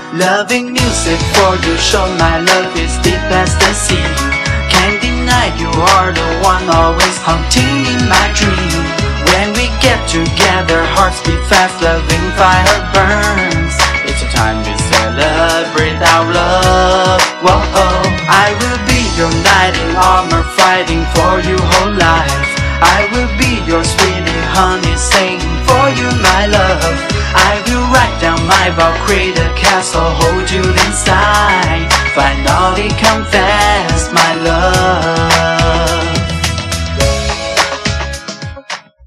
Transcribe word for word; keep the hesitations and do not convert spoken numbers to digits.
Loving music for you, show my love is deep as the sea. Can't deny you are the one always haunting in my dream. When we get together, hearts beat fast, loving fire burns. It's a time to celebrate our love. Whoa, oh, I will be your knight in armor, fighting for you whole life. I will be your sweetie honey, saying for you my love. I will write down my vow, create a castle, hold you inside. Finally confess,